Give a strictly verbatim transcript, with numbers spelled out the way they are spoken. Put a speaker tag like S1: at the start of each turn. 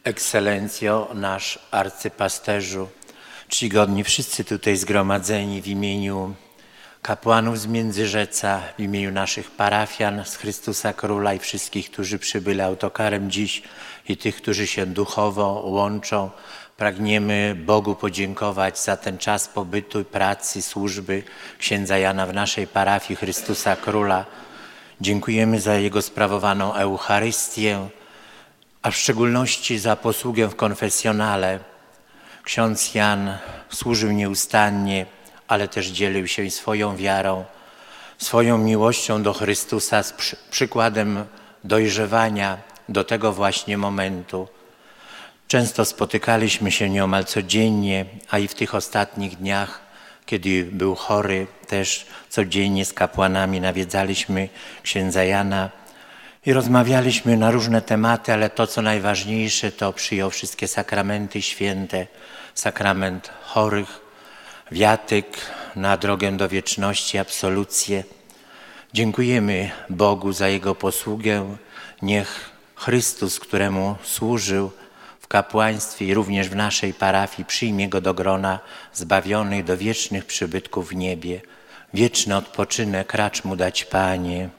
S1: Ekscelencjo, nasz arcypasterzu, czcigodni wszyscy tutaj zgromadzeni w imieniu kapłanów z Międzyrzeca, w imieniu naszych parafian z Chrystusa Króla i wszystkich, którzy przybyli autokarem dziś i tych, którzy się duchowo łączą. Pragniemy Bogu podziękować za ten czas pobytu, pracy, służby księdza Jana w naszej parafii Chrystusa Króla. Dziękujemy za jego sprawowaną Eucharystię, a w szczególności za posługę w konfesjonale. Ksiądz Jan służył nieustannie, ale też dzielił się swoją wiarą, swoją miłością do Chrystusa z przy, przykładem dojrzewania do tego właśnie momentu. Często spotykaliśmy się nieomal codziennie, a i w tych ostatnich dniach, kiedy był chory, też codziennie z kapłanami nawiedzaliśmy księdza Jana i rozmawialiśmy na różne tematy, ale to, co najważniejsze, to przyjął wszystkie sakramenty święte, sakrament chorych, wiatyk na drogę do wieczności, absolucję. Dziękujemy Bogu za Jego posługę. Niech Chrystus, któremu służył w kapłaństwie i również w naszej parafii, przyjmie Go do grona zbawionych, do wiecznych przybytków w niebie. Wieczny odpoczynek racz Mu dać, Panie.